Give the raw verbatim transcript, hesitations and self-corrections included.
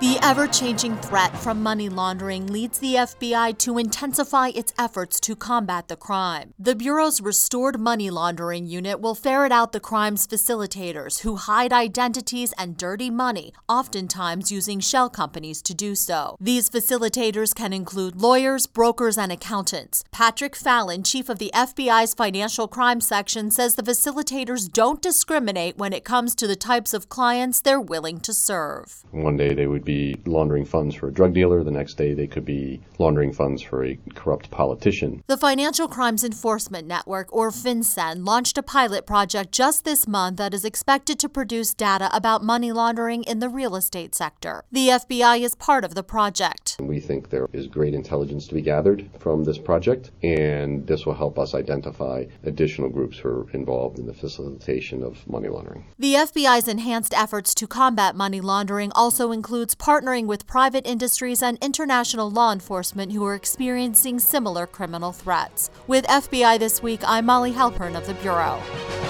The ever-changing threat from money laundering leads the F B I to intensify its efforts to combat the crime. The Bureau's Restored Money Laundering Unit will ferret out the crime's facilitators who hide identities and dirty money, oftentimes using shell companies to do so. These facilitators can include lawyers, brokers, and accountants. Patrick Fallon, chief of the F B I's Financial Crime Section, says the facilitators don't discriminate when it comes to the types of clients they're willing to serve. One day they would be laundering funds for a drug dealer. The next day they could be laundering funds for a corrupt politician. The Financial Crimes Enforcement Network, or FinCEN, launched a pilot project just this month that is expected to produce data about money laundering in the real estate sector. The F B I is part of the project. We think there is great intelligence to be gathered from this project, and this will help us identify additional groups who are involved in the facilitation of money laundering. The F B I's enhanced efforts to combat money laundering also includes partnering with private industries and international law enforcement who are experiencing similar criminal threats. With F B I This Week, I'm Molly Halpern of the Bureau.